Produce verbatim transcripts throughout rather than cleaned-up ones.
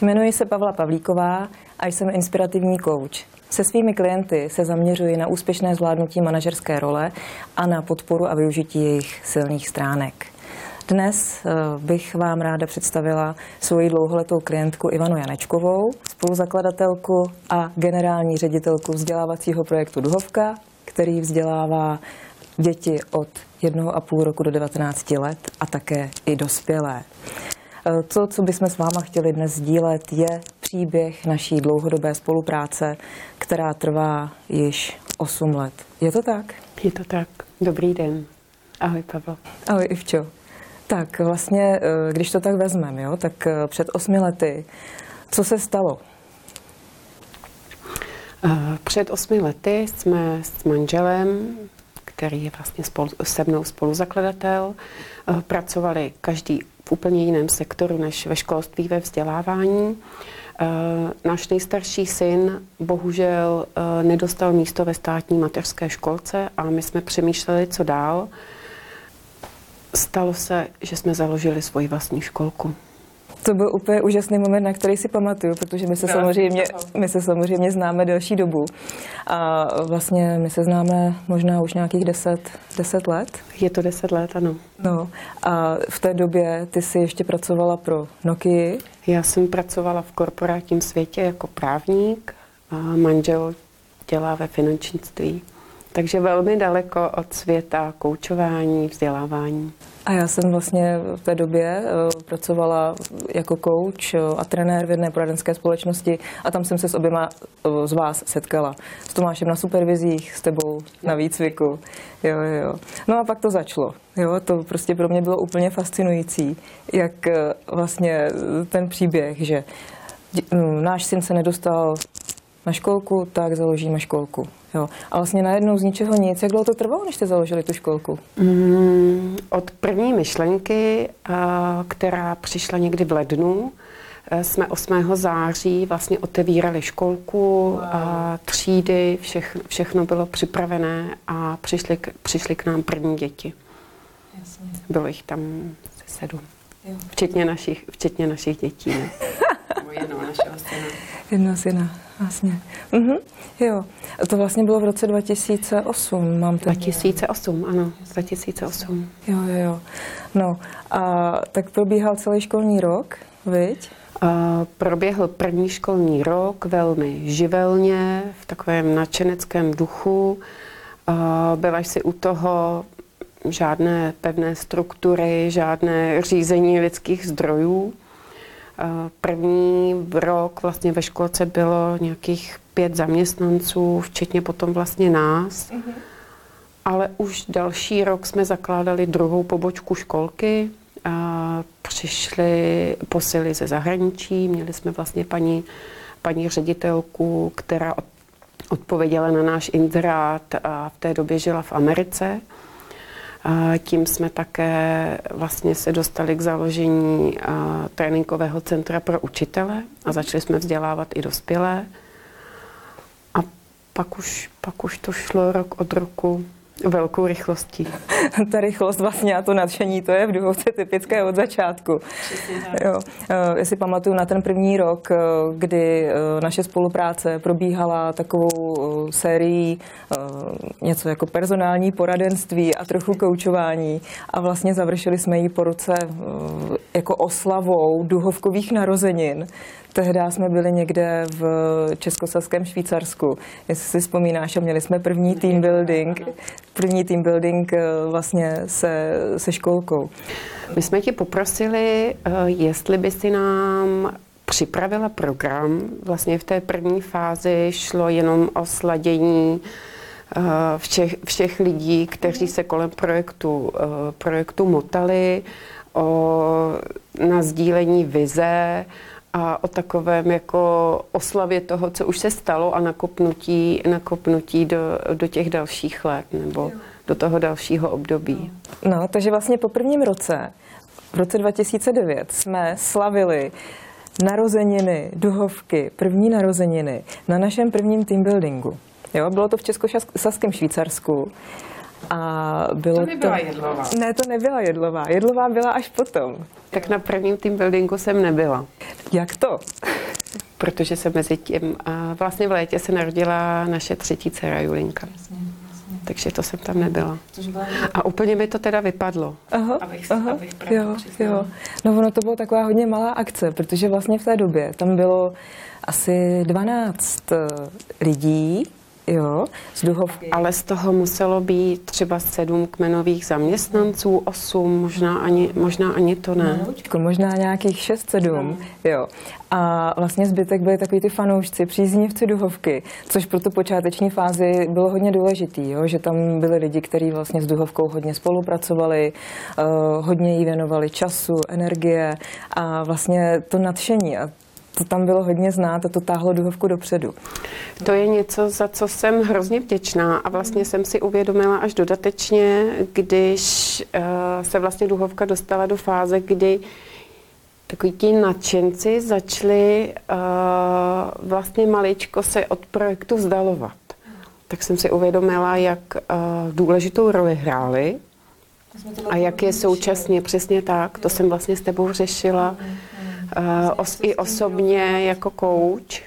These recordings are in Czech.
Jmenuji se Pavla Pavlíková a jsem inspirativní kouč. Se svými klienty se zaměřuji na úspěšné zvládnutí manažerské role a na podporu a využití jejich silných stránek. Dnes bych vám ráda představila svoji dlouholetou klientku Ivanu Janečkovou, spoluzakladatelku a generální ředitelku vzdělávacího projektu Duhovka, který vzdělává děti od jednoho a půl roku do devatenácti let a také i dospělé. To, co bychom s váma chtěli dnes sdílet, je příběh naší dlouhodobé spolupráce, která trvá již osm let. Je to tak? Je to tak. Dobrý den. Ahoj, Pavlo. Ahoj, Ivčo. Tak vlastně, když to tak vezmeme, jo, tak před osmi lety, co se stalo? Před osmi lety jsme s manželem, který je vlastně spolu, se mnou spoluzakladatel, pracovali každý v úplně jiném sektoru než ve školství, ve vzdělávání. Náš nejstarší syn bohužel nedostal místo ve státní mateřské školce a my jsme přemýšleli, co dál. Stalo se, že jsme založili svoji vlastní školku. To byl úplně úžasný moment, na který si pamatuju, protože my se, samozřejmě, my se samozřejmě známe delší dobu. A vlastně my se známe možná už nějakých deset, deset let. Je to deset let, ano. No, a v té době ty jsi ještě pracovala pro Nokii. Já jsem pracovala v korporátním světě jako právník a manžel dělá ve finančnictví. Takže velmi daleko od světa koučování, vzdělávání. A já jsem vlastně v té době pracovala jako kouč a trenér v jedné poradenské společnosti a tam jsem se s oběma z vás setkala. S Tomášem na supervizích, s tebou na výcviku. Jo, jo. No a pak to začalo. Jo, to prostě pro mě bylo úplně fascinující, jak vlastně ten příběh, že náš syn se nedostal na školku, tak založíme školku. Jo. A vlastně najednou z ničeho nic. Jak dlouho to trvalo, než jste založili tu školku? Mm, od první myšlenky, která přišla někdy v lednu, jsme osmého září vlastně otevírali školku, wow. a třídy, všech, všechno bylo připravené a přišli k, přišli k nám první děti. Jasně. Bylo jich tam sedm. Jo. Včetně našich, včetně našich dětí. Ne? Jednoho našeho syna. Jednoho syna, vlastně. Mhm. Jo, to vlastně bylo v roce dva tisíce osm, mám ten... dva tisíce osm, ano, dva tisíce osm. Jo, jo, jo. No, a tak probíhal celý školní rok, viď? Uh, proběhl první školní rok velmi živelně, v takovém nadšeneckém duchu. Uh, byla jsi u toho žádné pevné struktury, žádné řízení lidských zdrojů. První rok vlastně ve školce bylo nějakých pět zaměstnanců, včetně potom vlastně nás. Mm-hmm. Ale už další rok jsme zakládali druhou pobočku školky. A přišly posily ze zahraničí. Měli jsme vlastně paní, paní ředitelku, která odpověděla na náš inzerát a v té době žila v Americe. A tím jsme také vlastně se dostali k založení tréninkového centra pro učitele a začali jsme vzdělávat i dospělé. A pak už, pak už to šlo rok od roku velkou rychlostí. Ta rychlost vlastně a to nadšení, to je v Duhovce typické od začátku. Jo. Já si pamatuju na ten první rok, kdy naše spolupráce probíhala takovou sérií něco jako personální poradenství a trochu koučování a vlastně završili jsme ji po roce jako oslavou duhovkových narozenin. Tehdy jsme byli někde v českosaském Švýcarsku. Jestli si vzpomínáš, a měli jsme první team building, první team building vlastně se, se školkou. My jsme tě poprosili, jestli by si nám připravila program. Vlastně v té první fázi šlo jenom o sladění všech, všech lidí, kteří se kolem projektu, projektu motali, o nasdílení vize, a o takovém jako oslavě toho, co už se stalo a nakopnutí, nakopnutí do, do těch dalších let nebo do toho dalšího období. No, takže vlastně po prvním roce, v roce dva tisíce devět, jsme slavili narozeniny Duhovky, první narozeniny na našem prvním team buildingu. Jo, bylo to v českosaském Švýcarsku. A bylo to nebyla to... Jedlová. Ne, to nebyla Jedlová. Jedlová byla až potom. Tak na prvním team buildingu jsem nebyla. Jak to? protože se mezi tím, a vlastně v létě se narodila naše třetí dcera Julinka. Jasně, jasně. Takže to jsem tam nebyla. A úplně mi to teda vypadlo. Aha, abych, aha, abych jo, jo. No ono to bylo taková hodně malá akce, protože vlastně v té době tam bylo asi dvanáct lidí, jo, z Duhovky. Ale z toho muselo být třeba sedm kmenových zaměstnanců, osm, možná ani, možná ani to ne. No, možná nějakých šest, sedm, jo. A vlastně zbytek byli takový ty fanoušci, příznivci Duhovky, což pro tu počáteční fázi bylo hodně důležitý, jo, že tam byli lidi, kteří vlastně s Duhovkou hodně spolupracovali, uh, hodně jí věnovali času, energie a vlastně to nadšení. A to tam bylo hodně znát a to táhlo Duhovku dopředu. To je něco, za co jsem hrozně vděčná a vlastně jsem si uvědomila až dodatečně, když uh, se vlastně Duhovka dostala do fáze, kdy takoví ti nadšenci začali uh, vlastně maličko se od projektu vzdalovat. Tak jsem si uvědomila, jak uh, důležitou roli hráli a jak je současně, přesně tak, to jsem vlastně s tebou řešila. Uh, os, i osobně jako coach,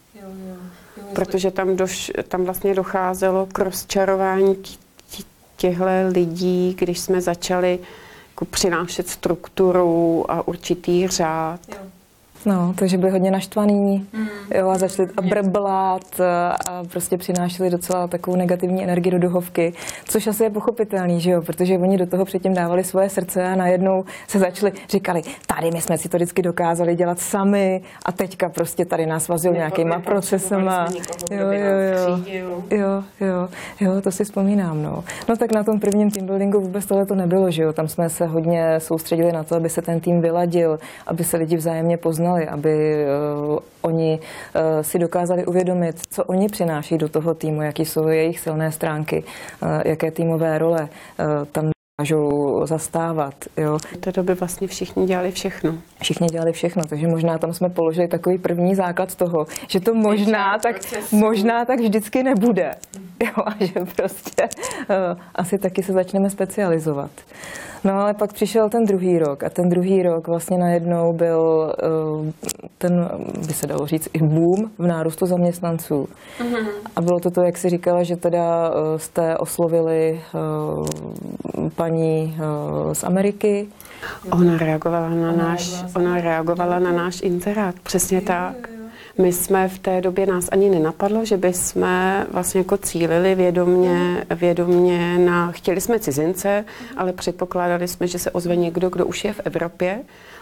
protože tam, doš, tam vlastně docházelo k rozčarování těchto lidí, když jsme začali jako přinášet strukturu a určitý řád. No, takže byli hodně naštvaný, mm. jo, a začali a brblat a prostě přinášeli docela takovou negativní energii do Duhovky, což asi je pochopitelný, že jo, protože oni do toho předtím dávali svoje srdce a najednou se začali, říkali, tady my jsme si to vždycky dokázali dělat sami a teďka prostě tady nás vazil nějakýma procesama. Jo, jo, jo, jo, jo, jo, to si vzpomínám, no. No tak na tom prvním teambuildingu vůbec tohle to nebylo, že jo, tam jsme se hodně soustředili na to, aby se ten tým vyladil, aby se lidi vzájemně poznali, aby uh, oni uh, si dokázali uvědomit, co oni přináší do toho týmu, jaký jsou jejich silné stránky, uh, jaké týmové role uh, tam dokážou zastávat. Jo. V té době vlastně všichni dělali všechno. Všichni dělali všechno, takže možná tam jsme položili takový první základ toho, že to možná tak, možná tak vždycky nebude. Jo, a že prostě uh, asi taky se začneme specializovat. No ale pak přišel ten druhý rok a ten druhý rok vlastně najednou byl uh, ten, by se dalo říct, i boom v nárůstu zaměstnanců. Uh-huh. A bylo to to, jak jsi říkala, že teda uh, jste oslovili uh, paní uh, z Ameriky. Ona reagovala na náš, ona reagovala na náš inzerát, přesně tak. My jsme v té době, nás ani nenapadlo, že bychom vlastně jako cílili vědomně, vědomně na, chtěli jsme cizince, ale předpokládali jsme, že se ozve někdo, kdo už je v Evropě.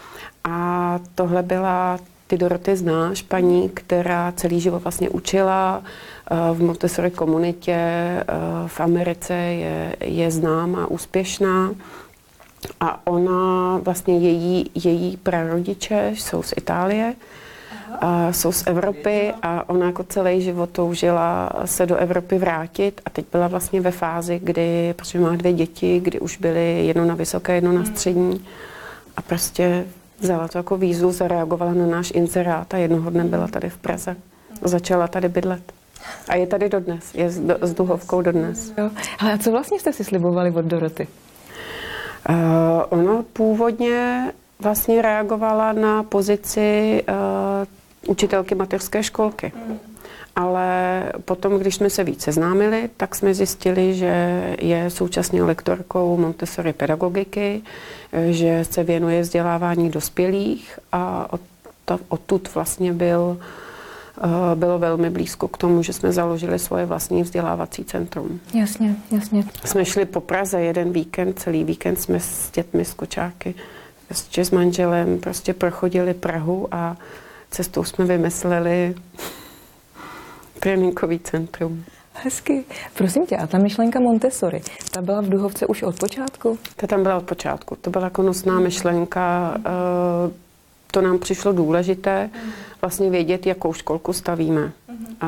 A tohle byla, ty Doroty znáš, paní, která celý život vlastně učila v Montessori komunitě v Americe, je, je známá, úspěšná. A ona, vlastně její, její prarodiče jsou z Itálie, a jsou z Evropy a ona jako celý život toužila se do Evropy vrátit a teď byla vlastně ve fázi, kdy, protože má dvě děti, kdy už byly jedno na vysoké, jedno na střední a prostě vzala to jako výzvu, zareagovala na náš inzerát a jednoho dne byla tady v Praze. Začala tady bydlet. A je tady dodnes, je s, do, s Duhovkou dodnes. Jo. Ale a co vlastně jste si slibovali od Doroty? Uh, ono původně vlastně reagovala na pozici uh, učitelky mateřské školky. Mm. Ale potom, když jsme se víc seznámili, tak jsme zjistili, že je současně lektorkou Montessori pedagogiky, že se věnuje vzdělávání dospělých a odtud vlastně byl, uh, bylo velmi blízko k tomu, že jsme založili svoje vlastní vzdělávací centrum. Jasně, jasně. Jsme šli po Praze jeden víkend, celý víkend jsme s dětmi, s kočáky, ještě s manželem prostě prochodili Prahu a cestou jsme vymysleli tréninkový centrum. Hezky. Prosím tě, a ta myšlenka Montessori, ta byla v Duhovce už od počátku? Ta tam byla od počátku. To byla jako nosná myšlenka. To nám přišlo důležité vlastně vědět, jakou školku stavíme. A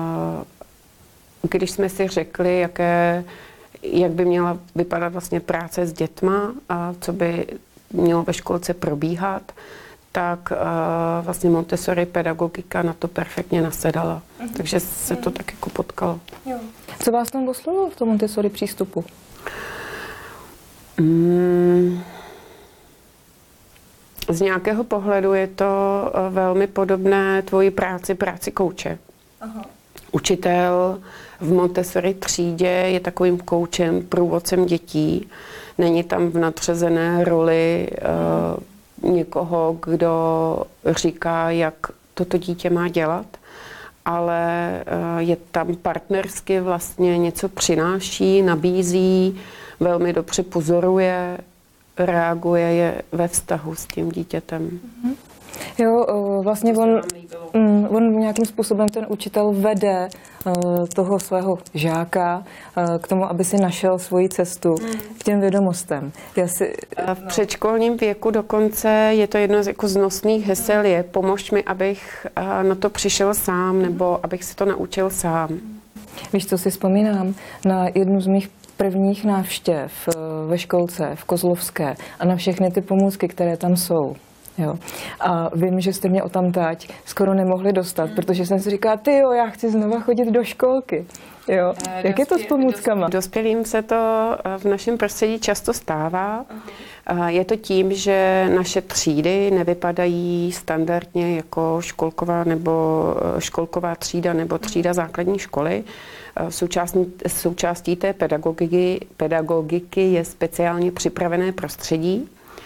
když jsme si řekli, jaké, jak by měla vypadat vlastně práce s dětma a co by mělo ve školce probíhat, tak uh, vlastně Montessori pedagogika na to perfektně nasedala. Uh-huh. Takže se to tak jako potkalo. Jo. Co vás tam oslovilo v tom Montessori přístupu? Mm, Z nějakého pohledu je to velmi podobné tvoji práci, práci kouče. Aha. Učitel v Montessori třídě je takovým koučem, průvodcem dětí. Není tam v nadřazené roli uh, někoho, kdo říká, jak toto dítě má dělat, ale uh, je tam partnersky vlastně něco přináší, nabízí, velmi dobře pozoruje, reaguje je ve vztahu s tím dítětem. Jo, vlastně on, on nějakým způsobem ten učitel vede toho svého žáka k tomu, aby si našel svoji cestu k těm vědomostem. Já si, v předškolním věku dokonce je to jedno z jako znosných hesel je pomož mi, abych na to přišel sám, nebo abych si to naučil sám. Víš, co si vzpomínám? Na jednu z mých prvních návštěv ve školce v Kozlovské a na všechny ty pomůcky, které tam jsou. Jo. A vím, že jste mě odtamtať skoro nemohli dostat, protože jsem si říkala, ty jo, já chci znova chodit do školky. Jo. E, Jak je to s pomůckama? Dospělým se to v našem prostředí často stává. Uh-huh. Je to tím, že naše třídy nevypadají standardně jako školková nebo školková třída nebo třída základní školy. Součástí, součástí té pedagogiky, pedagogiky je speciálně připravené prostředí,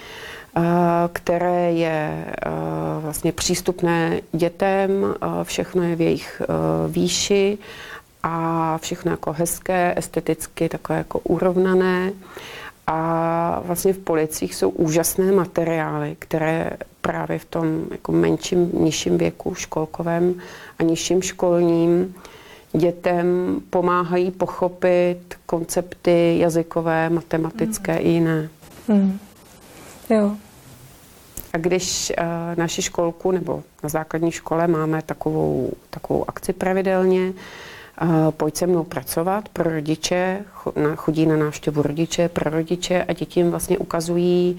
které je vlastně přístupné dětem, všechno je v jejich výši a všechno jako hezké, esteticky takové jako urovnané. A vlastně v policích jsou úžasné materiály, které právě v tom jako menším, nižším věku školkovém a nižším školním dětem pomáhají pochopit koncepty jazykové, matematické mm. i jiné. Mm. Jo. A když uh, naši školku nebo na základní škole máme takovou, takovou akci pravidelně, uh, pojď se mnou pracovat pro rodiče, chodí na návštěvu rodiče, pro rodiče a děti jim vlastně ukazují,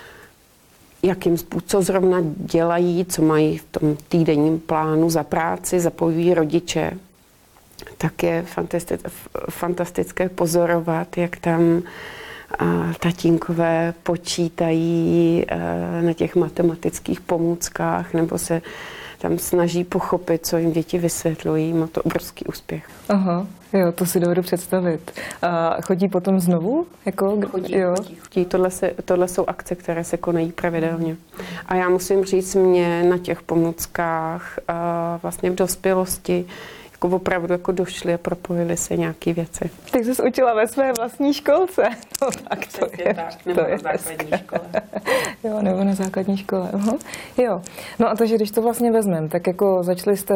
jakým způsobem, co zrovna dělají, co mají v tom týdenním plánu za práci, zapojují rodiče. Tak je fantastické, fantastické pozorovat, jak tam a tatínkové počítají na těch matematických pomůckách nebo se tam snaží pochopit, co jim děti vysvětlují. Má to obrovský úspěch. Aha, jo, to si dovedu představit. A chodí potom znovu? Jako, chodí, jo. chodí, chodí. Tohle, se, tohle jsou akce, které se konají pravidelně. A já musím říct, mě na těch pomůckách vlastně v dospělosti jako opravdu jako došly a propojily se nějaké věci. Tak jsi učila ve své vlastní školce. No tak to Přesně je, tak, nebo to na je základní škole. Jo, nebo na základní škole. Aha. Jo. No a takže když to vlastně vezmeme, tak jako začali jste,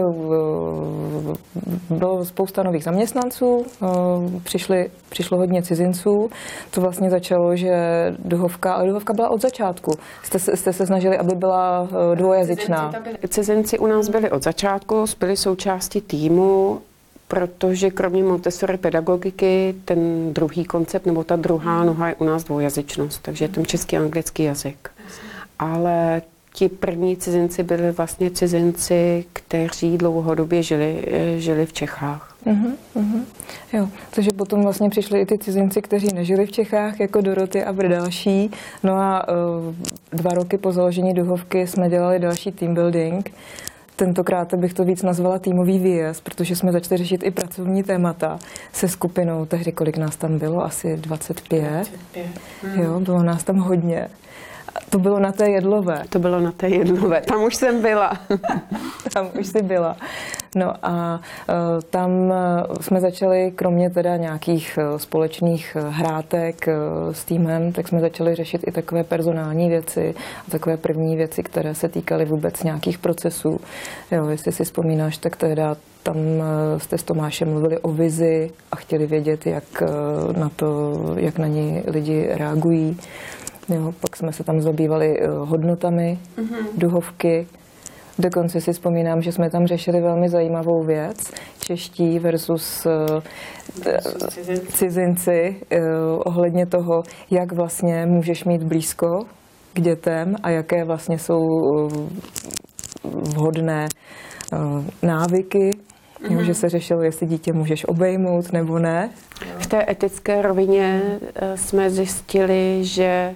bylo spousta nových zaměstnanců, přišli, přišlo hodně cizinců, to vlastně začalo, že Duhovka, ale Duhovka byla od začátku. Jste, jste se snažili, aby byla dvojazyčná. Cizinci, cizinci u nás byli od začátku, byli součástí týmu, protože kromě Montessori pedagogiky ten druhý koncept nebo ta druhá noha je u nás dvoujazyčnost, takže je tam český a anglický jazyk. Ale ti první cizinci byli vlastně cizinci, kteří dlouhodobě žili, žili v Čechách. Uh-huh, uh-huh. Jo, takže potom vlastně přišli i ty cizinci, kteří nežili v Čechách, jako Doroty a další. No a uh, dva roky po založení Duhovky jsme dělali další team building. Tentokrát bych to víc nazvala týmový výjezd, protože jsme začali řešit i pracovní témata se skupinou. Tehdy kolik nás tam bylo? Asi dvacet pět. dvacet pět. Hmm. Jo, bylo nás tam hodně. To bylo na té Jedlové. To bylo na té Jedlové. Tam už jsem byla. Tam už jsi byla. No a uh, tam jsme začali, kromě teda nějakých uh, společných hrátek uh, s týmem, tak jsme začali řešit i takové personální věci a takové první věci, které se týkaly vůbec nějakých procesů. Jo, jestli si vzpomínáš, tak teda tam uh, jste s Tomášem mluvili o vizi a chtěli vědět, jak uh, na to, jak na ní lidi reagují. Jo, pak jsme se tam zabývali uh, hodnotami mm-hmm. Duhovky. Dokonce si vzpomínám, že jsme tam řešili velmi zajímavou věc. Čeští versus uh, cizinci, cizinci uh, ohledně toho, jak vlastně můžeš mít blízko k dětem a jaké vlastně jsou uh, vhodné uh, návyky. Mm-hmm. Jo, že se řešilo, jestli dítě můžeš obejmout nebo ne. V té etické rovině jsme zjistili, že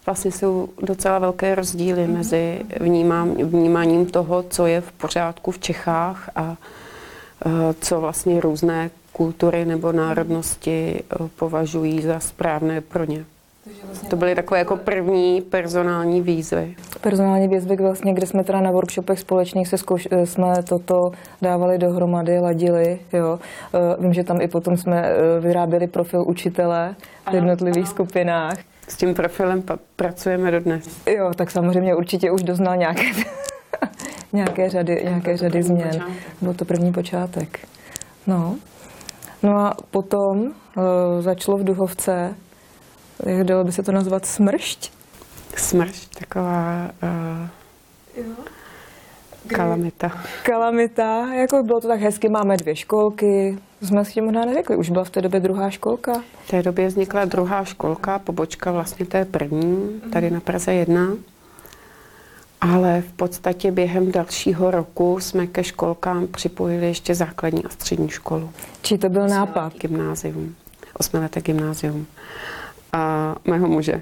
vlastně jsou docela velké rozdíly mezi vnímám, vnímáním toho, co je v pořádku v Čechách a co vlastně různé kultury nebo národnosti považují za správné pro ně. Vlastně to byly takové jako první personální výzvy. Personální výzvy, vlastně, kde jsme teda na workshopech společných se zkouš- jsme toto dávali dohromady, ladili. Jo. Vím, že tam i potom jsme vyráběli profil učitele v jednotlivých skupinách. S tím profilem pa- pracujeme dodnes. Jo, tak samozřejmě určitě už doznal nějaké, nějaké řady, nějaké řady změn. Počátek. Byl to první počátek. No. No a potom uh, začalo v Duhovce, jak dalo by se to nazvat, smršť? Smršť, taková uh, jo. kalamita. Kalamita, jako bylo to tak hezky, máme dvě školky, jsme s tím možná neřekli, už byla v té době druhá školka? V té době vznikla druhá školka, pobočka vlastně té první, tady na Praze jedna. Ale v podstatě během dalšího roku jsme ke školkám připojili ještě základní a střední školu. Či to byl nápad? Gymnázium, osmileté gymnázium. A mého muže.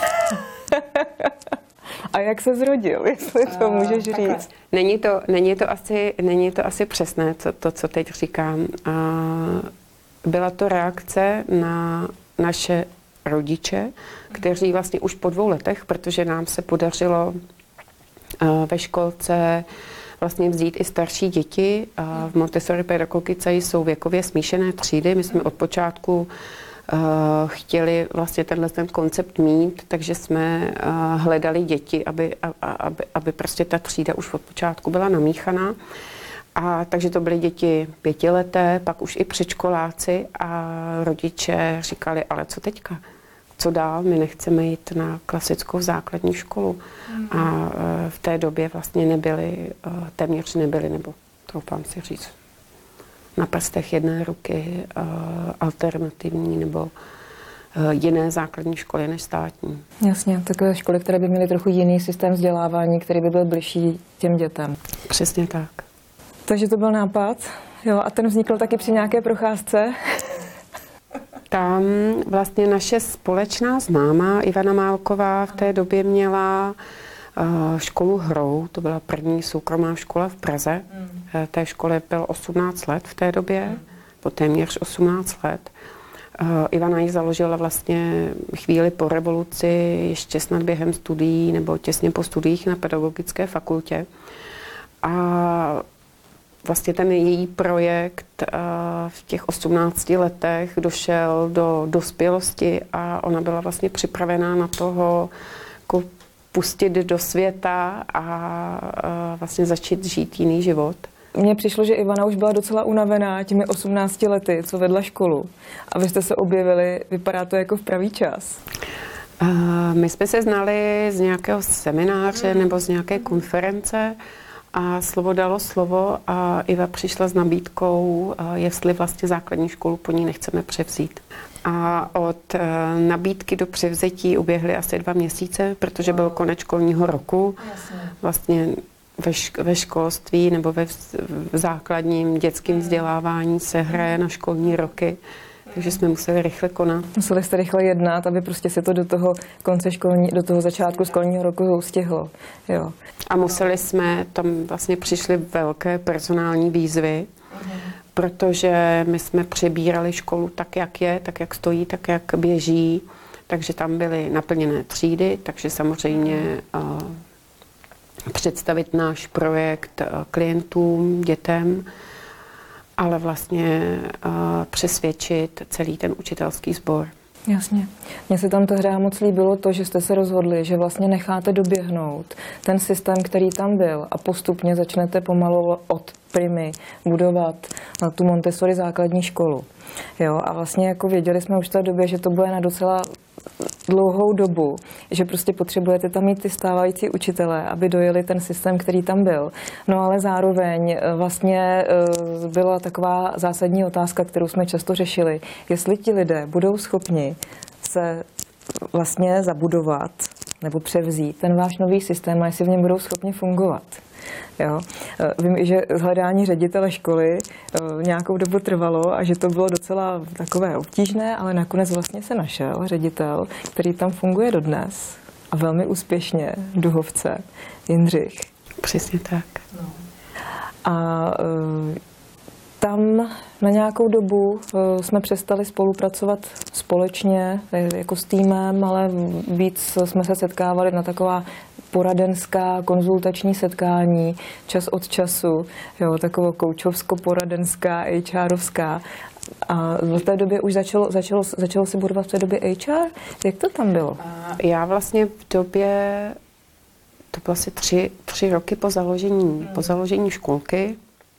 A jak se zrodil, jestli to můžeš říct? Není to, není to, asi, není to asi přesné, co, to, co teď říkám. A byla to reakce na naše rodiče, kteří vlastně už po dvou letech, protože nám se podařilo ve školce vlastně vzít i starší děti. V Montessori pedagogice jsou věkově smíšené třídy. My jsme od počátku chtěli vlastně tenhle ten koncept mít, takže jsme hledali děti, aby, aby, aby prostě ta třída už od počátku byla namíchaná. A takže to byly děti pětileté, pak už i předškoláci a rodiče říkali, ale co teďka? Co dál? My nechceme jít na klasickou základní školu. Mm. A v té době vlastně nebyly, téměř nebyly, nebo troufám si říct, na prstech jedné ruky alternativní nebo jiné základní školy než státní. Jasně, takové školy, které by měly trochu jiný systém vzdělávání, který by byl bližší těm dětem. Přesně tak. Takže to byl nápad. Jo, a ten vznikl taky při nějaké procházce. Tam vlastně naše společná známá Ivana Málková v té době měla školu Hrou, to byla první soukromá škola v Praze. Mm. Té škole bylo osmnáct let v té době, mm. po téměř osmnáct let. Ivana ji založila vlastně chvíli po revoluci, ještě snad během studií nebo těsně po studiích na pedagogické fakultě. A vlastně ten její projekt v těch osmnácti letech došel do dospělosti a ona byla vlastně připravená na toho jako pustit do světa a vlastně začít žít jiný život. Mně přišlo, že Ivana už byla docela unavená těmi osmnácti lety, co vedla školu. A vy jste se objevili, vypadá to jako v pravý čas. My jsme se znali z nějakého semináře nebo z nějaké konference a slovo dalo slovo a Iva přišla s nabídkou, jestli vlastně základní školu po ní nechceme převzít. A od nabídky do převzetí uběhly asi dva měsíce, protože byl konec školního roku. Vlastně ve, šk- ve školství nebo ve v základním dětském vzdělávání se hraje na školní roky. Takže jsme museli rychle konat. Museli jste rychle jednat, aby prostě se to do toho konce školní, do toho začátku školního roku stihlo. Jo. A museli jsme, tam vlastně přišly velké personální výzvy, mm. protože my jsme přebírali školu tak, jak je, tak, jak stojí, tak, jak běží. Takže tam byly naplněné třídy, takže samozřejmě uh, představit náš projekt uh, klientům, dětem, ale vlastně uh, přesvědčit celý ten učitelský sbor. Jasně. Mně se tam tehdy moc líbilo to, že jste se rozhodli, že vlastně necháte doběhnout ten systém, který tam byl a postupně začnete pomalu od primy budovat na tu Montessori základní školu. Jo, a vlastně jako věděli jsme už v té době, že to bude na docela dlouhou dobu, že prostě potřebujete tam mít ty stávající učitele, aby dojeli ten systém, který tam byl. No ale zároveň vlastně byla taková zásadní otázka, kterou jsme často řešili. Jestli ti lidé budou schopni se vlastně zabudovat nebo převzít ten váš nový systém a jestli v něm budou schopni fungovat. Jo. Vím, že hledání ředitele školy nějakou dobu trvalo a že to bylo docela takové obtížné, ale nakonec vlastně se našel ředitel, který tam funguje dodnes. a velmi úspěšně v Duhovce Jindřich. Přesně tak. No. A tam na nějakou dobu jsme přestali spolupracovat společně jako s týmem, ale víc jsme se setkávali na taková poradenská, konzultační setkání čas od času, jo, taková koučovsko-poradenská, HRovská. A v té době už začalo, začalo, začalo se budovat v té době H R? Jak to tam bylo? Já vlastně v době, to bylo asi tři, tři roky po založení, hmm. po založení školky,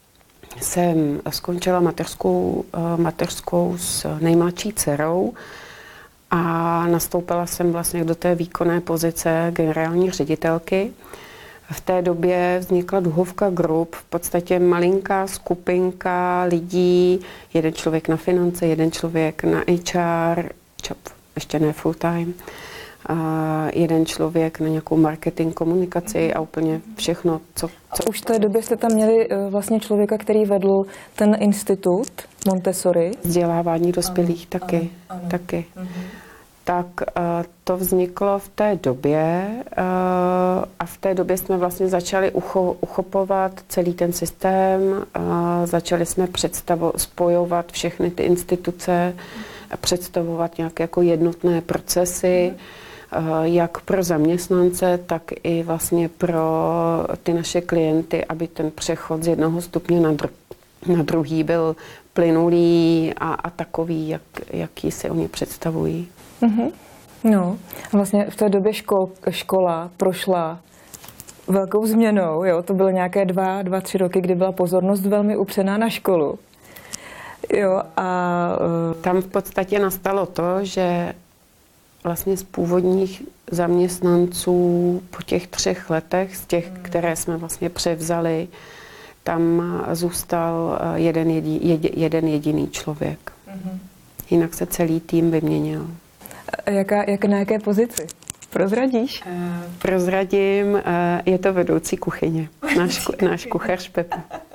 jsem skončila mateřskou, mateřskou s nejmladší dcerou a nastoupila jsem vlastně do té výkonné pozice generální ředitelky. V té době vznikla Duhovka Group, v podstatě malinká skupinka lidí, jeden člověk na finance, jeden člověk na H R, ještě ne full time, a jeden člověk na nějakou marketing, komunikaci a úplně všechno, co... co... Už v té době jste tam měli vlastně člověka, který vedl ten institut Montessori? Vzdělávání dospělých ano, taky, ano, ano. taky. Mhm. Tak to vzniklo v té době a v té době jsme vlastně začali ucho, uchopovat celý ten systém, začali jsme představo, spojovat všechny ty instituce, představovat nějaké jako jednotné procesy, jak pro zaměstnance, tak i vlastně pro ty naše klienty, aby ten přechod z jednoho stupně na, dru, na druhý byl plynulý a, a takový, jak, jaký si oni představují. Mm-hmm. No, vlastně v té době škol, škola prošla velkou změnou, jo, to byly nějaké dva, dva, tři roky, kdy byla pozornost velmi upřená na školu. Jo, a tam v podstatě nastalo to, že vlastně z původních zaměstnanců po těch třech letech, z těch, které jsme vlastně převzali, tam zůstal jeden, jedi, jeden jediný člověk. Mm-hmm. Jinak se celý tým vyměnil. Jaká, jak, na jaké pozici? Prozradíš? Uh, prozradím, uh, je to vedoucí kuchyně. Náš, náš kuchař Pepa.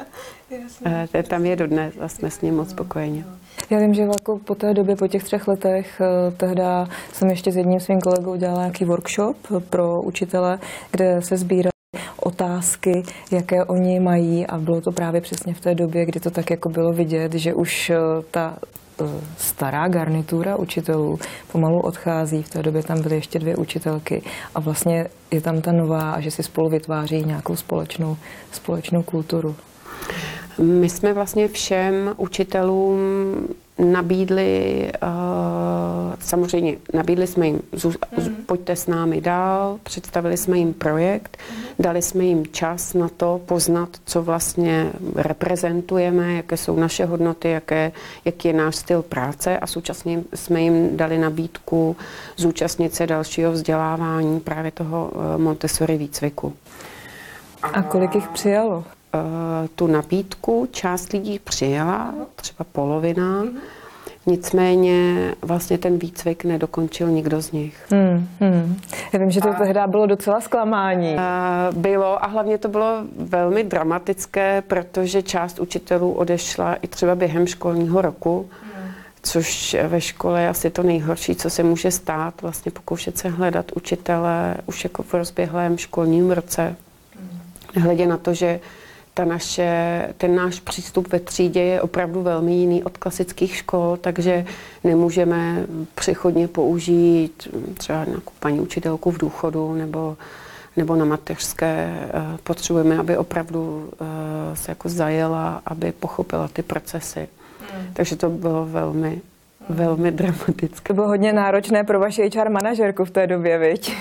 Uh, tam je dodnes a jsme s ním moc spokojeni. Já vím, že jako po té době, po těch třech letech, tehda jsem ještě s jedním svým kolegou dělala nějaký workshop pro učitele, kde se sbíraly otázky, jaké oni mají, a bylo to právě přesně v té době, kdy to tak jako bylo vidět, že už ta stará garnitura učitelů pomalu odchází. V té době tam byly ještě dvě učitelky a vlastně je tam ta nová a že si spolu vytváří nějakou společnou, společnou kulturu. My jsme vlastně všem učitelům nabídli, uh, samozřejmě nabídli jsme jim, mm. pojďte s námi dál, představili jsme jim projekt, mm. dali jsme jim čas na to poznat, co vlastně reprezentujeme, jaké jsou naše hodnoty, jaké, jaký je náš styl práce, a současně jsme jim dali nabídku zúčastnit se dalšího vzdělávání právě toho Montessori výcviku. A kolik jich přijalo? Tu nabídku část lidí přijela, třeba polovina, nicméně vlastně ten výcvik nedokončil nikdo z nich. Hmm, hmm. Já vím, že to tehdy bylo docela zklamání. Bylo a hlavně to bylo velmi dramatické, protože část učitelů odešla i třeba během školního roku, hmm. což ve škole je asi to nejhorší, co se může stát, vlastně pokoušet se hledat učitele už jako v rozběhlém školním roce. Hmm. Hledě na to, že Ta naše, ten náš přístup ve třídě je opravdu velmi jiný od klasických škol, takže nemůžeme přechodně použít třeba nějakou paní učitelku v důchodu nebo, nebo na mateřské. Potřebujeme, aby opravdu se jako zajela, aby pochopila ty procesy. Hmm. Takže to bylo velmi, velmi dramatické. To bylo hodně náročné pro vaši H R manažerku v té době, viď?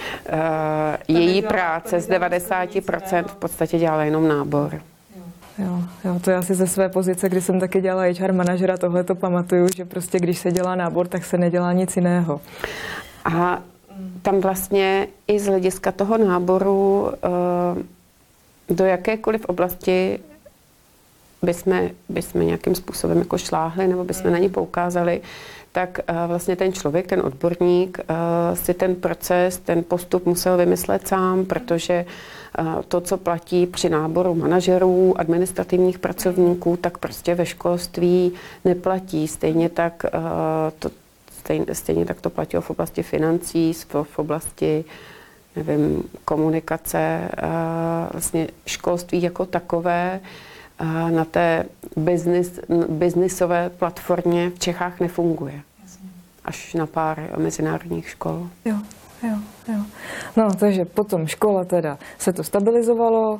Uh, její práce z devadesát procent v podstatě dělala jenom nábor. Jo, jo, to já si ze své pozice, kdy jsem taky dělala H R manažera, tohle to pamatuju, že prostě když se dělá nábor, tak se nedělá nic jiného. A tam vlastně i z hlediska toho náboru uh, do jakékoliv oblasti bychom, bychom nějakým způsobem jako šláhli nebo bychom na ní poukázali, tak vlastně ten člověk, ten odborník si ten proces, ten postup musel vymyslet sám, protože to, co platí při náboru manažerů, administrativních pracovníků, tak prostě ve školství neplatí. Stejně tak to, stejně, stejně tak to platilo v oblasti financí, v oblasti nevím, komunikace, vlastně školství jako takové na té business, businessové platformě v Čechách nefunguje. Až na pár mezinárodních škol. Jo, jo, jo. No, takže potom škola teda se to stabilizovalo,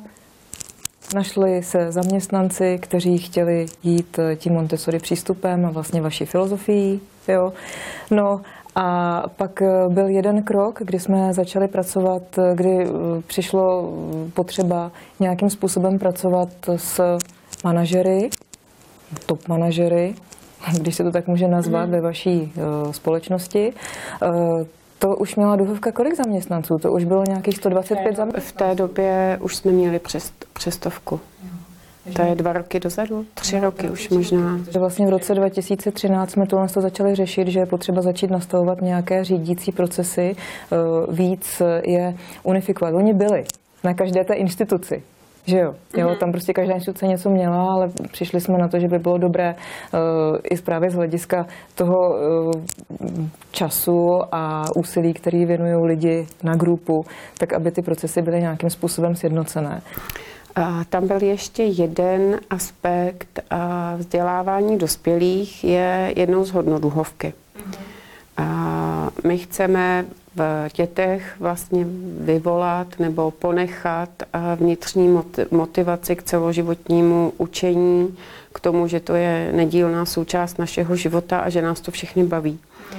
našli se zaměstnanci, kteří chtěli jít tím Montessori přístupem a vlastně vaší filozofií, jo. No a pak byl jeden krok, kdy jsme začali pracovat, kdy přišlo potřeba nějakým způsobem pracovat s manažery, top manažery, když se to tak může nazvat, ve vaší uh, společnosti. Uh, to už měla duhovka kolik zaměstnanců? To už bylo nějakých sto dvacet pět zaměstnanců? V té době už jsme měli přes, přes stovku. To je dva roky dozadu, tři no, roky už možná. Vlastně v roce dva tisíce třináct jsme tohle začali řešit, že je potřeba začít nastavovat nějaké řídící procesy, uh, víc je unifikovat. Oni byli na každé té instituci. Že jo? jo, tam prostě každá instituce něco měla, ale přišli jsme na to, že by bylo dobré uh, i právě z hlediska toho uh, času a úsilí, který věnují lidi na grupu, tak aby ty procesy byly nějakým způsobem sjednocené. A tam byl ještě jeden aspekt a vzdělávání dospělých je jednou z hodnot duhovky. A my chceme v dětech vlastně vyvolat nebo ponechat vnitřní motivaci k celoživotnímu učení, k tomu, že to je nedílná součást našeho života a že nás to všechny baví.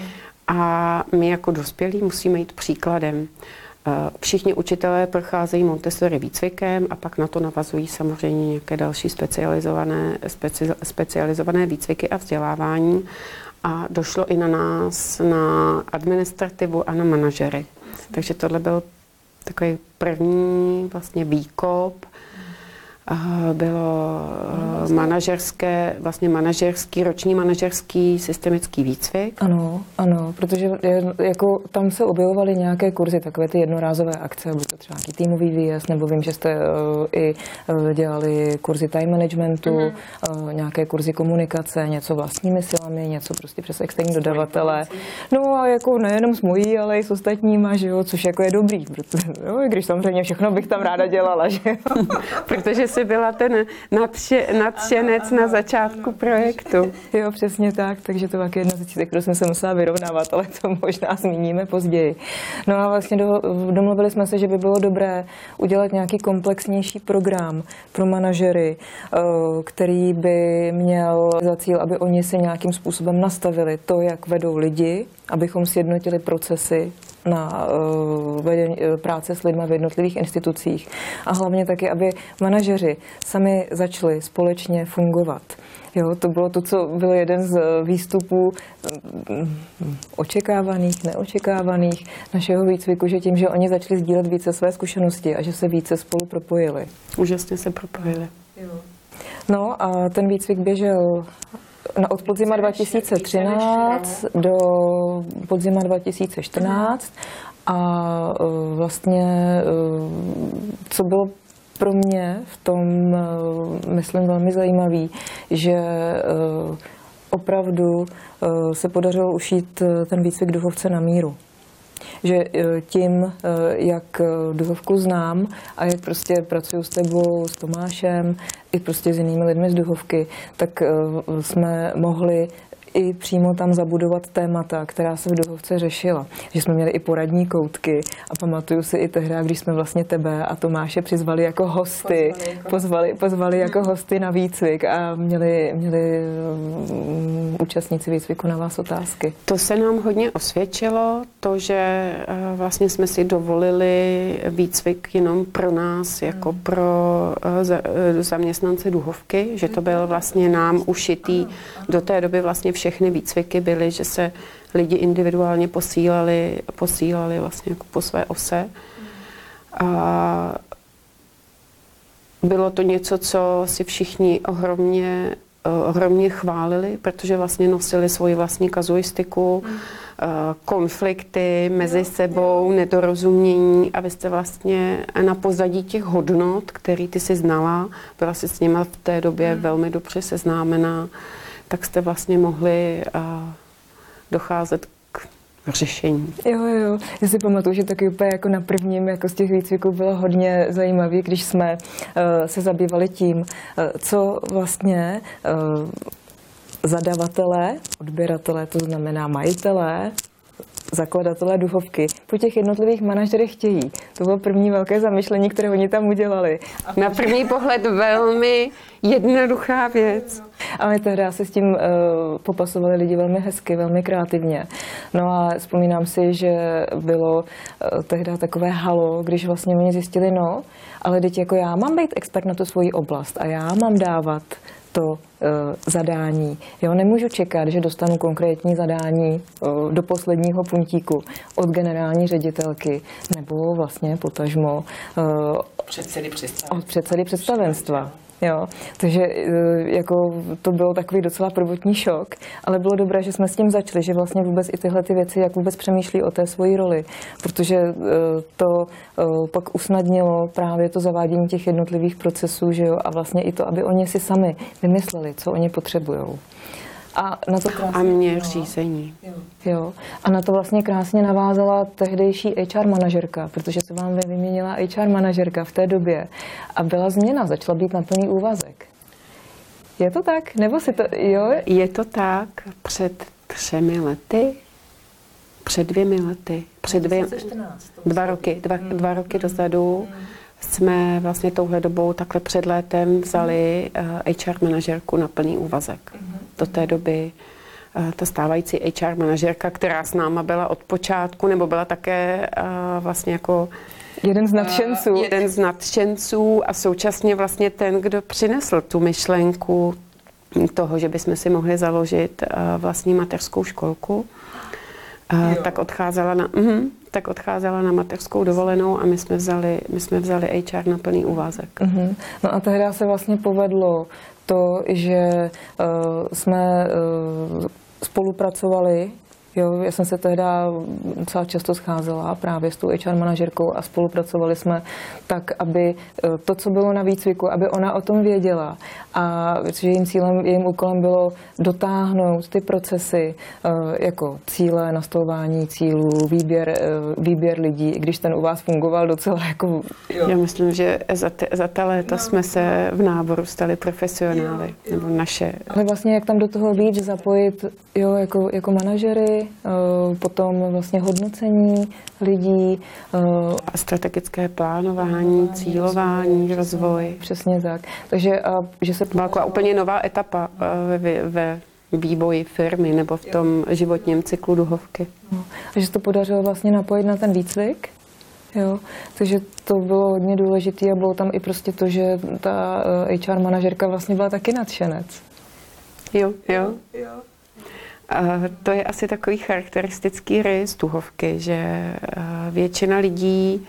A my jako dospělí musíme jít příkladem. Všichni učitelé procházejí Montessori výcvikem a pak na to navazují samozřejmě nějaké další specializované, speci, specializované výcviky a vzdělávání. A došlo i na nás, na administrativu a na manažery. Takže tohle byl takový první vlastně výkop. Bylo manažerské, vlastně manažerský, roční manažerský systemický výcvik. Ano, ano, protože jako tam se objevovaly nějaké kurzy, takové ty jednorázové akce, bylo to třeba nějaký týmový výjezd, nebo vím, že jste uh, i uh, dělali kurzy time managementu, mm-hmm. uh, nějaké kurzy komunikace, něco vlastními silami, něco prostě přes externí dodavatele. No a jako nejenom s mojí, ale i s ostatníma, že jo, což jako je dobrý, protože, jo, když samozřejmě všechno bych tam ráda dělala, že jo. Protože jsi byla ten nadše, nadšenec ano, ano, na začátku ano, projektu. Jo, přesně tak, takže to je jedna z věcí, kterou jsem se musela vyrovnávat, ale to možná zmíníme později. No a vlastně do, domluvili jsme se, že by bylo dobré udělat nějaký komplexnější program pro manažery, který by měl za cíl, aby oni si nějakým způsobem nastavili to, jak vedou lidi, abychom sjednotili procesy na uh, vedení, uh, práce s lidmi v jednotlivých institucích a hlavně taky, aby manažeři sami začali společně fungovat. Jo, to bylo to, co byl jeden z výstupů um, očekávaných, neočekávaných našeho výcviku, že tím, že oni začali sdílet více své zkušenosti a že se více spolu propojili. Úžasně se propojili. Jo. No a ten výcvik běžel od podzima dva tisíce třináct do podzima dva tisíce čtrnáct a vlastně, co bylo pro mě v tom, myslím, velmi zajímavý, že opravdu se podařilo ušít ten výcvik duhovce na míru. Že tím, jak duhovku znám a jak prostě pracuju s tebou, s Tomášem, i prostě s jinými lidmi z duhovky, tak jsme mohli i přímo tam zabudovat témata, která se v duhovce řešila. Že jsme měli i poradní koutky a pamatuju si i tehdy, když jsme vlastně tebe a Tomáše přizvali jako hosty, pozvali jako, pozvali, pozvali jako hosty na výcvik a měli, měli um, účastníci výcviku na vás otázky. To se nám hodně osvědčilo, to, že uh, vlastně jsme si dovolili výcvik jenom pro nás, jako hmm. pro uh, za, uh, zaměstnance duhovky, že to byl vlastně nám ušitý. Do té doby vlastně všechny výcviky byly, že se lidi individuálně posílali, posílali vlastně jako po své ose. A bylo to něco, co si všichni ohromně, ohromně chválili, protože vlastně nosili svoji vlastní kazuistiku, konflikty mezi sebou, nedorozumění a vy jste vlastně na pozadí těch hodnot, který ty si znala, byla si s nima v té době velmi dobře seznámená, tak jste vlastně mohli uh, docházet k řešení. Jo, jo. Já si pamatuju, že taky úplně jako na prvním jako z těch výcviků bylo hodně zajímavé, když jsme uh, se zabývali tím, uh, co vlastně uh, zadavatelé, odběratelé, to znamená majitelé, zakladatelé duhovky, po těch jednotlivých manažerech chtějí. To bylo první velké zamyšlení, které oni tam udělali. Na první pohled velmi jednoduchá věc. Ale tehdy se s tím uh, popasovali lidi velmi hezky, velmi kreativně. No a vzpomínám si, že bylo uh, tehdy takové halo, když vlastně oni zjistili, no, ale teď jako já mám být expert na tu svoji oblast a já mám dávat to uh, zadání. Jo, nemůžu čekat, že dostanu konkrétní zadání uh, do posledního puntíku od generální ředitelky nebo vlastně potažmo uh, předsedy představenstva. od předsedy představenstva. Jo, takže jako to byl takový docela prvotní šok, ale bylo dobré, že jsme s tím začali, že vlastně vůbec i tyhle ty věci, jak vůbec přemýšlí o té svojí roli, protože to pak usnadnilo právě to zavádění těch jednotlivých procesů, že jo, a vlastně i to, aby oni si sami vymysleli, co oni potřebujou. A na to krásně, a mě řízení. Jo. jo. A na to vlastně krásně navázala tehdejší H R manažerka, protože se vám vyměnila H R manažerka v té době a byla změna, začala být na plný úvazek. Je to tak? Nebo si to, jo? Je to tak. Před třemi lety, před dvěmi lety, před dvě, dva roky, dva, hmm. dva roky dozadu hmm. jsme vlastně touhle dobou takhle před létem vzali uh, H R manažerku na plný úvazek. Hmm. Do té doby uh, ta stávající H R manažerka, která s náma byla od počátku, nebo byla také uh, vlastně jako jeden z nadšenců. Uh, jeden z nadšenců a současně vlastně ten, kdo přinesl tu myšlenku toho, že bychom si mohli založit uh, vlastní mateřskou školku, uh, tak odcházela na... Uh-huh, tak odcházela na mateřskou dovolenou a my jsme vzali, my jsme vzali H R na plný úvazek. Uh-huh. No a tehdy se vlastně povedlo to, že uh, jsme uh, spolupracovali. Jo, já jsem se tehdy docela často scházela právě s tou H R manažerkou a spolupracovali jsme tak, aby to, co bylo na výcviku, aby ona o tom věděla. A jejím cílem, jejím úkolem bylo dotáhnout ty procesy jako cíle, nastavování cílů, výběr, výběr lidí, i když ten u vás fungoval docela jako... Jo. Já myslím, že za, te, za ta léta jsme se v náboru stali profesionály, nebo naše. Ale vlastně jak tam do toho víc zapojit, jo, jako, jako manažery, potom vlastně hodnocení lidí. A strategické plánování, cílování, rozvoj. Přesně tak. Takže, že se... Byla taková úplně nová etapa ve, ve vývoji firmy nebo v tom životním cyklu duhovky. No, a že se to podařilo vlastně napojit na ten výcvik. Jo, takže to bylo hodně důležité a bylo tam i prostě to, že ta H R manažerka vlastně byla taky nadšenec. Jo, jo. jo. A to je asi takový charakteristický rys duhovky, že většina lidí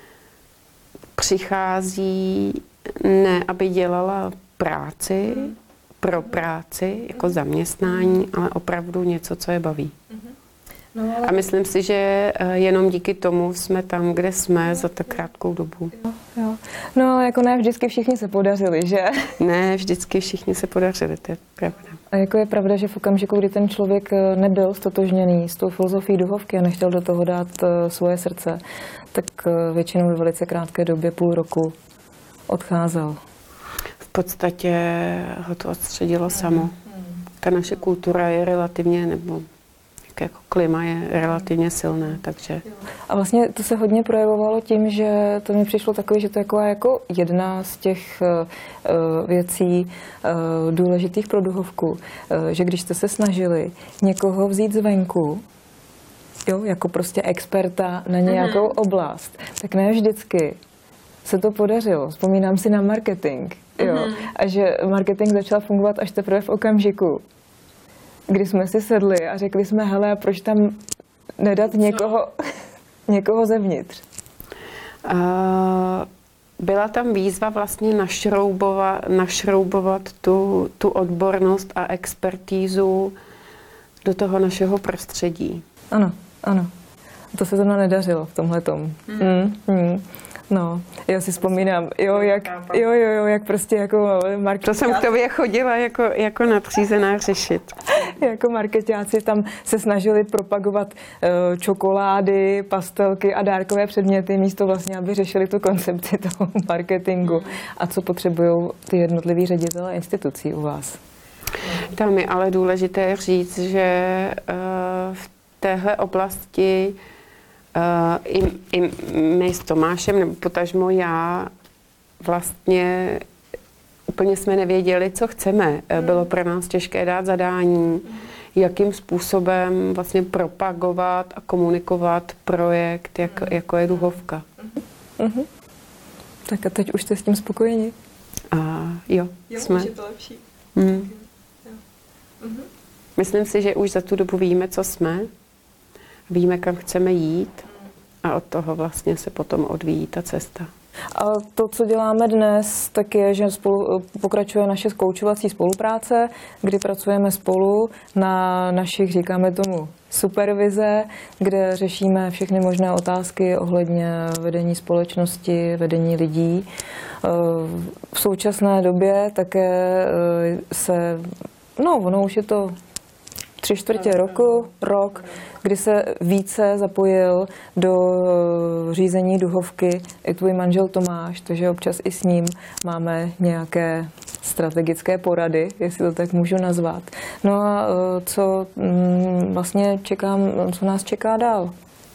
přichází ne, aby dělala práci pro práci, jako zaměstnání, ale opravdu něco, co je baví. No, ale... A myslím si, že jenom díky tomu jsme tam, kde jsme za tak krátkou dobu. Jo, jo. No, jako ne vždycky všichni se podařili, že? Ne, vždycky všichni se podařili, to je pravda. A jako je pravda, že v okamžiku, kdy ten člověk nebyl stotožněný s tou filozofií duhovky a nechtěl do toho dát svoje srdce, tak většinou ve velice krátké době, půl roku, odcházel. V podstatě ho to odstředilo samo. Ta naše kultura je relativně, nebo jako klima je relativně silné, takže... A vlastně to se hodně projevovalo tím, že to mi přišlo takový, že to je jako, jako jedna z těch uh, věcí uh, důležitých pro duhovku, uh, že když jste se snažili někoho vzít zvenku, jo, jako prostě experta na nějakou uh-huh. oblast, tak ne vždycky se to podařilo. Vzpomínám si na marketing, jo, uh-huh. a že marketing začal fungovat až teprve v okamžiku, kdy jsme si sedli a řekli jsme, hele, proč tam nedat někoho, někoho zevnitř? Uh, byla tam výzva vlastně našroubovat, našroubovat tu, tu odbornost a expertízu do toho našeho prostředí. Ano, ano. To se zrovna nedařilo v tomhletom. Hmm. Mm, mm. No, já si vzpomínám, jo, jak, jo, jo, jo, jak prostě jako marketáci. To jsem k tobě chodila jako, jako nadřízená řešit. Jako marketáci tam se snažili propagovat uh, čokolády, pastelky a dárkové předměty místo vlastně, aby řešili tu koncepci toho marketingu. A co potřebují ty jednotliví ředitelé institucí u vás? Tam je ale důležité říct, že uh, v téhle oblasti Uh, i, i my s Tomášem, nebo potažmo já, vlastně úplně jsme nevěděli, co chceme. Bylo pro nás těžké dát zadání, jakým způsobem vlastně propagovat a komunikovat projekt, jak, jako je Duhovka. Uh-huh. Tak a teď už jste s tím spokojeni? A jo, jo jsme. Už je to lepší. Hmm. Jo. Uh-huh. Myslím si, že už za tu dobu víme, co jsme. Víme, kam chceme jít a od toho vlastně se potom odvíjí ta cesta. A to, co děláme dnes, tak je, že spolu, pokračuje naše koučovací spolupráce, kdy pracujeme spolu na našich, říkáme tomu, supervize, kde řešíme všechny možné otázky ohledně vedení společnosti, vedení lidí. V současné době také se, no ono už je to tři čtvrtě roku, rok, kdy se více zapojil do řízení Duhovky i tvůj manžel Tomáš, takže občas i s ním máme nějaké strategické porady, jestli to tak můžu nazvat. No a co vlastně čekám, co nás čeká dál?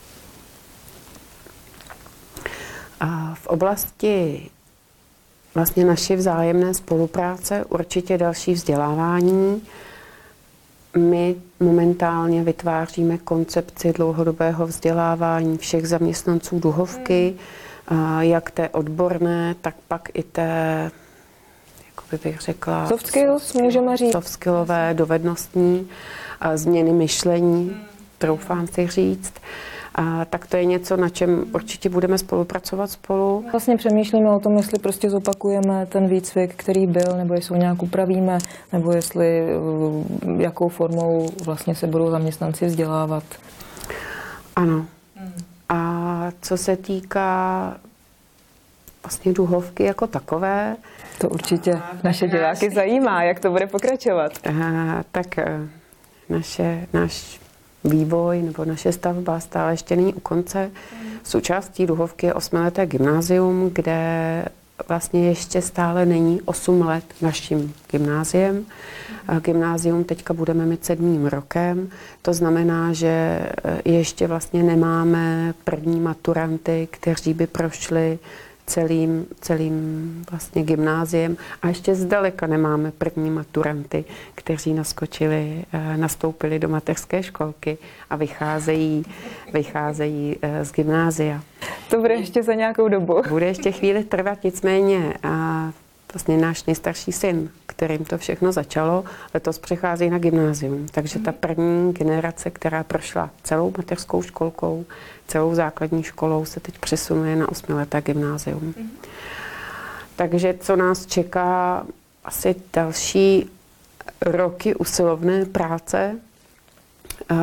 A v oblasti vlastně naší vzájemné spolupráce určitě další vzdělávání. My momentálně vytváříme koncepci dlouhodobého vzdělávání všech zaměstnanců Duhovky, jak té odborné, tak pak i té, jak bych řekla, soft skills, můžeme říct. Soft skillové, dovednostní, změny myšlení, troufám si říct. A tak to je něco, na čem určitě budeme spolupracovat spolu. Vlastně přemýšlíme o tom, jestli prostě zopakujeme ten výcvik, který byl, nebo jestli ho nějak upravíme, nebo jestli jakou formou vlastně se budou zaměstnanci vzdělávat. Ano. A co se týká vlastně Duhovky jako takové, to určitě naše diváky zajímá, jak to bude pokračovat. Tak naše, náš vývoj nebo naše stavba stále ještě není u konce. Součástí Duhovky je osmileté gymnázium, kde vlastně ještě stále není osm let naším gymnáziem. Gymnázium teďka budeme mít sedmým rokem. To znamená, že ještě vlastně nemáme první maturanty, kteří by prošli celým, celým vlastně gymnáziem a ještě zdaleka nemáme první maturanty, kteří naskočili, nastoupili do mateřské školky a vycházejí, vycházejí z gymnázia. To bude ještě za nějakou dobu. Bude ještě chvíli trvat, nicméně a vlastně náš nejstarší syn, kterým to všechno začalo, letos přechází na gymnázium. Takže ta první generace, která prošla celou mateřskou školkou, celou základní školou, se teď přesunuje na osmileté gymnázium. Mm. Takže co nás čeká, asi další roky usilovné práce. Uh,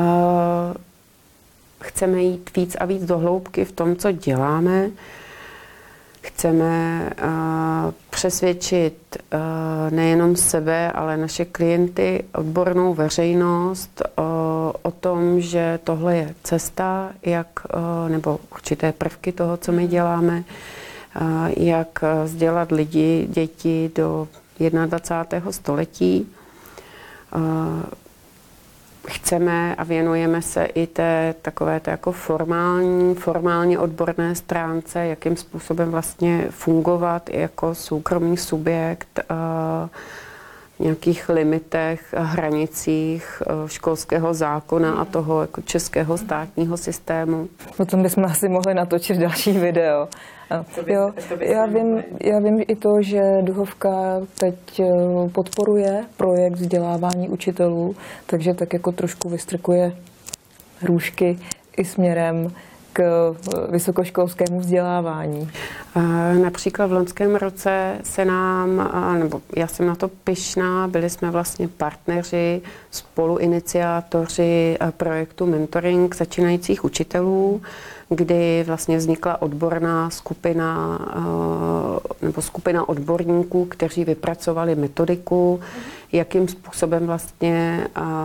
chceme jít víc a víc do hloubky v tom, co děláme. Chceme uh, přesvědčit uh, nejenom sebe, ale naše klienty, odbornou veřejnost uh, o tom, že tohle je cesta, jak, uh, nebo určité prvky toho, co my děláme, uh, jak vzdělat lidi, děti do dvacátého prvního století. Uh, Chceme a věnujeme se i té takové té jako formální, formálně odborné stránce, jakým způsobem vlastně fungovat jako soukromý subjekt v nějakých limitech, hranicích školského zákona a toho jako českého státního systému. Potom bychom asi mohli natočit další video. Jo, já vím, já vím i to, že Duhovka teď podporuje projekt vzdělávání učitelů, takže tak jako trošku vystrkuje růžky i směrem k vysokoškolskému vzdělávání? Například v loňském roce se nám, nebo já jsem na to pyšná, byli jsme vlastně partneři, spoluiniciátoři projektu Mentoring začínajících učitelů, kdy vlastně vznikla odborná skupina nebo skupina odborníků, kteří vypracovali metodiku, jakým způsobem vlastně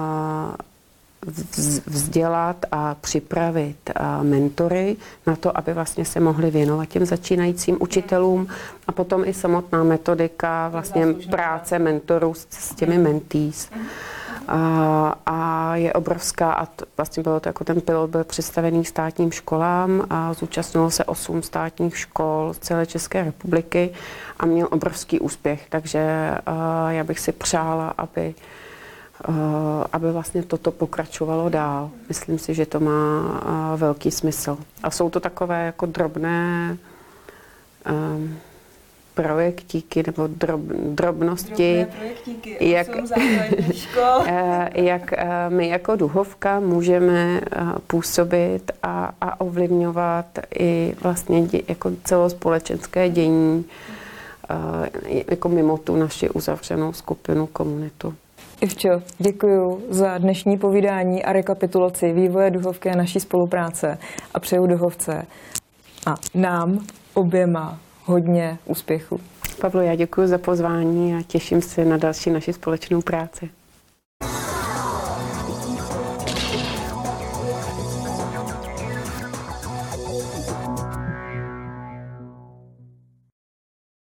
vzdělat a připravit mentory na to, aby vlastně se mohli věnovat těm začínajícím učitelům a potom i samotná metodika vlastně práce mentorů s těmi mentees. A, a je obrovská a to, vlastně bylo to jako ten pilot byl představený státním školám a zúčastnilo se osm státních škol z celé České republiky a měl obrovský úspěch, takže a, já bych si přála, aby aby vlastně toto pokračovalo dál. Myslím si, že to má velký smysl. A jsou to takové jako drobné um, projektíky nebo drob, drobnosti, drobné projektíky, jak, škol. jak my jako Duhovka můžeme působit a, a ovlivňovat i vlastně dě, jako celospolečenské dění jako mimo tu naši uzavřenou skupinu, komunitu. Ivčo, děkuji za dnešní povídání a rekapitulaci vývoje Duhovky a naší spolupráce a přeju Duhovce a nám oběma hodně úspěchu. Pavlo, já děkuji za pozvání a těším se na další naši společnou práci.